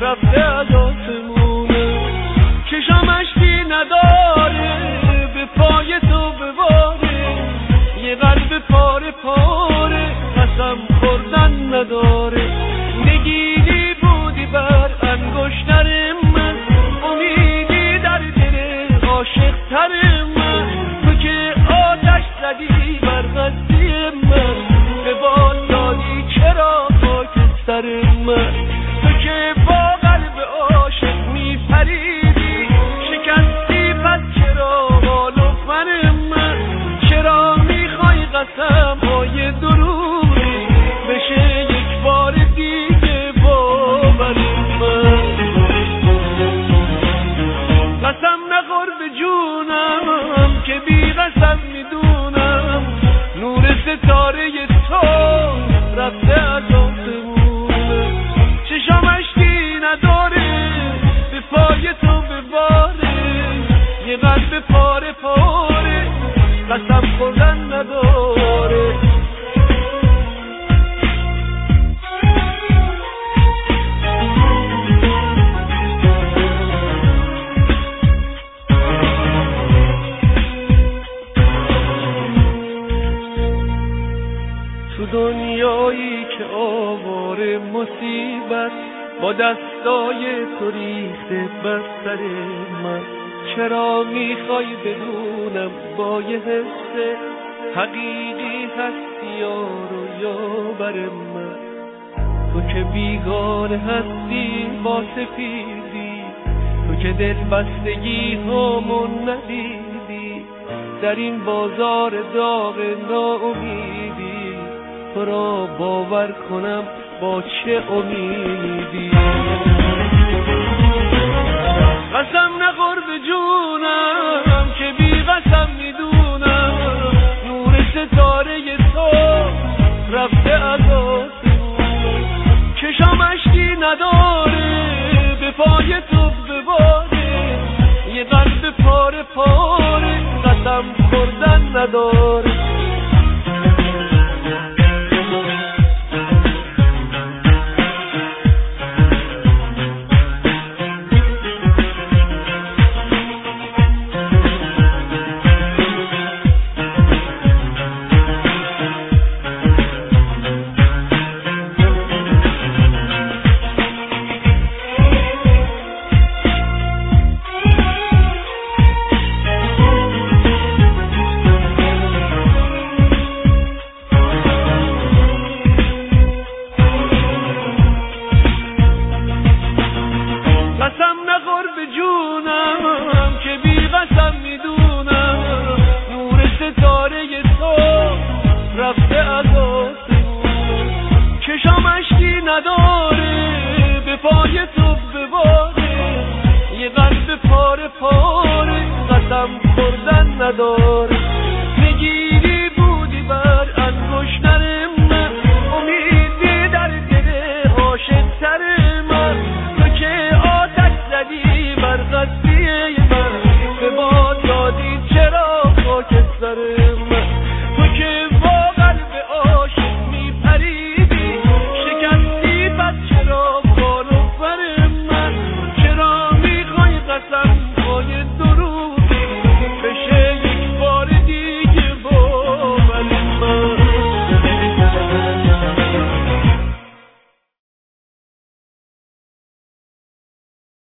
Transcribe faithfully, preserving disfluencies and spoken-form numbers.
رفته از آسمونه. چشام مشتی نداره به پای تو بباره، یه قلب پاره پاره قسم خوردن نداره. نگینی بودی بر انگشتر من، امیدی در دل عاشق تر من. تو که آتش زدی بر قصدی من، به باد دادی چرا خاک سر من. تو که با قلب عاشق میپریدی، شکستی پس چرا حال و فن من. چرا میخوای قسم های دروغی بشه یک بار دیگه باور من. قسم نخور به جونم که بی قسم میدونم نور ستاره تو رفته از آسمونه. چشام مشتی نداره به پای تو بباره، یه قلب پاره پاره قسم خوردن نداره. تو دنیایی که آواره مصیبت با دستای تو ریخته بر سر من، چرا میخوای بدونم با یه حس حقیقی هستی یارو یا بر من. تو که بیگانه هستی با سفیدی، تو که دل بستگی همون ندیدی، در این بازار داغ ناامیدی تو را باور کنم با چه امیدی. قسم نخور به جونم که بی قسم میدونم نور ستاره تو رفته از آسمون. چشام مشتی نداره به پای تو بباره، یه قلب پاره پاره قسم خوردن نداره. قسم نخور به جونم که بی قسم میدونم نور ستاره تو رفته از آسمون. چشام مشتی نداره به پای تو بباره، یه قلب پاره پاره قسم خوردن نداره.